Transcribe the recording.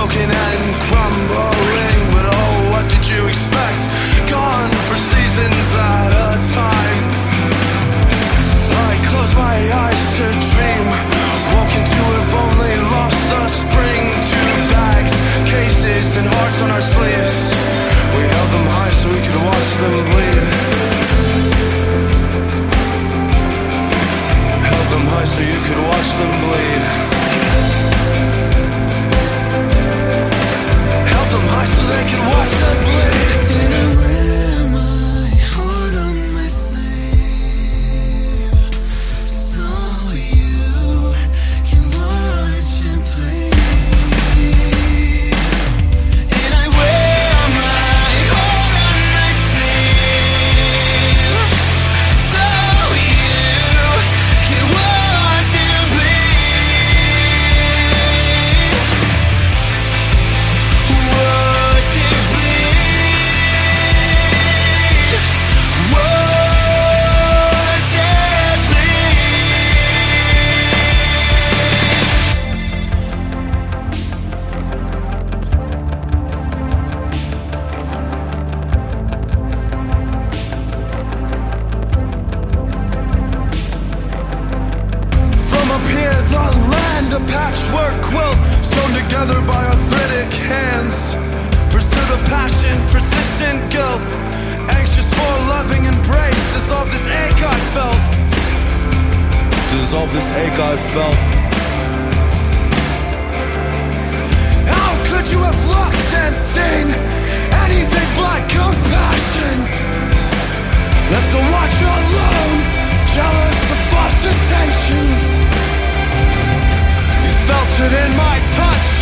broken and crumbling. But oh, what did you expect? Gone for seasons at a time. I close my eyes to dream, woken to have only lost the spring to bags, cases and hearts on our sleeves. We held them high so we could watch them bleed. Held them high so you could watch them bleed. Held them high so they could watch them bleed. And I wear my heart on my sleeve, so you can watch and bleed. And I wear my heart on my sleeve, so you can watch and bleed. Watch and bleed. Watch and From up here, the land, a patchwork quilt sewn together by arthritic hands. Pursue the passion, persistent guilt, anxious for a loving embrace. Dissolve this ache I felt. Dissolve this ache I felt. How could you have looked and seen anything but compassion? Left to watch alone, jealous of false intentions. You felt it in my touch.